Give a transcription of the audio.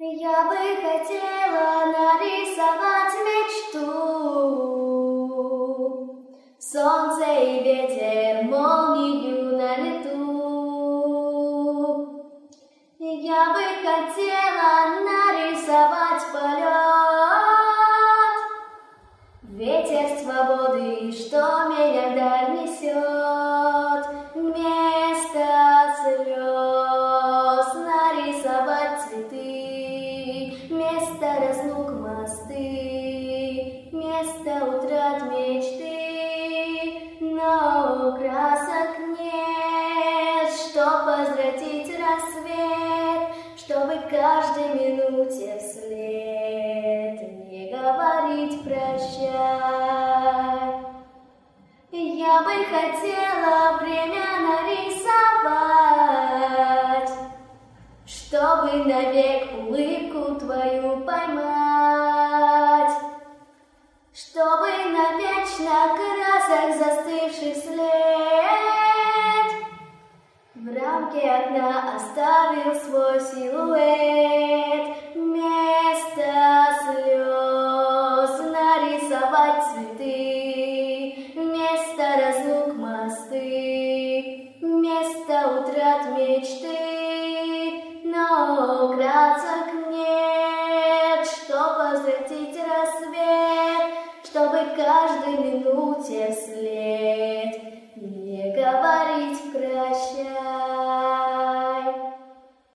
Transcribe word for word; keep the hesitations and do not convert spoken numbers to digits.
Я бы хотела нарисовать мечту, солнце и ветер, молнию на лету. Я бы хотела нарисовать полет, ветер свободы, что меня вдаль несет. Вместо слез нарисовать цветы, вместо разлук мосты, вместо утрат мечты. Но красок нет, чтоб возвратить рассвет, чтобы каждой минуте вслед не говорить прощай. Я бы хотела время нарисовать, чтобы навек улыбку твою поймать, чтобы навечно красок застывший след в рамке окна оставил свой силуэт. Вместо слез нарисовать цветы, вместо разлук мосты, вместо утрат мечты. Но красок нет, чтоб возвратить рассвет, чтобы каждой минуте вслед